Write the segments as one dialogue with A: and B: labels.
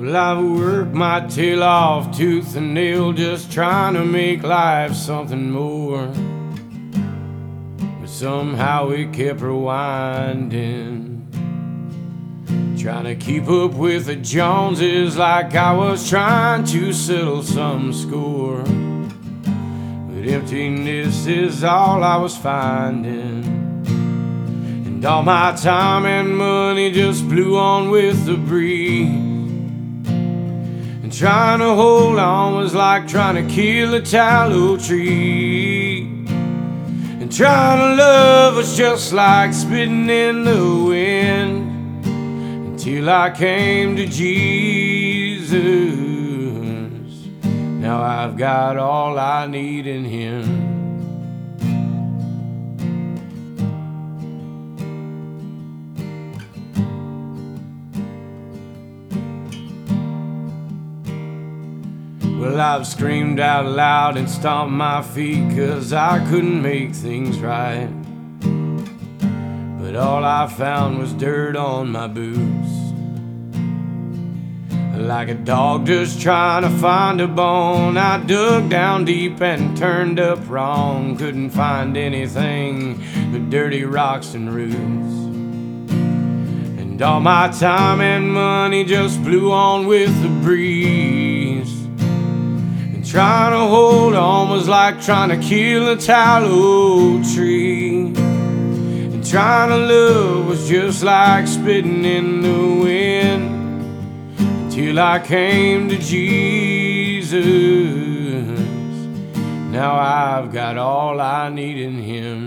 A: Well, I've worked my tail off tooth and nail just trying to make life something more. But somehow it kept rewinding, trying to keep up with the Joneses like I was trying to settle some score. But emptiness is all I was finding, and all my time and money just blew on with the breeze. And trying to hold on was like trying to kill a tallow tree. And trying to love was just like spitting in the wind, till I came to Jesus. Now I've got all I need in Him. Well, I've screamed out loud and stomped my feet 'cause I couldn't make things right. But all I found was dirt on my boots, like a dog just trying to find a bone. I dug down deep and turned up wrong, couldn't find anything but dirty rocks and roots. And all my time and money just blew on with the breeze. And trying to hold on was like trying to kill a tallow tree. Trying to love was just like spitting in the wind, till I came to Jesus. Now I've got all I need in Him.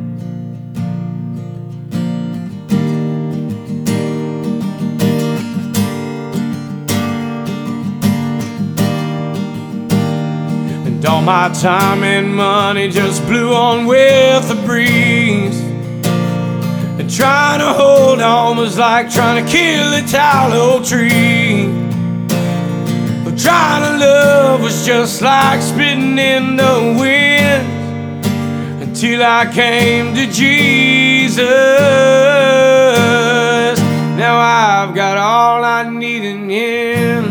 A: And all my time and money just blew on with the breeze. And trying to hold on was like trying to kill a tallow tree. But trying to love was just like spitting in the wind, until I came to Jesus. Now I've got all I need in Him.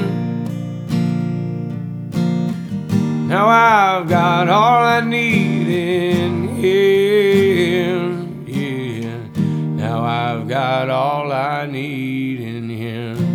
A: Now I've got all I need in Him. Now I've got all I need in Him.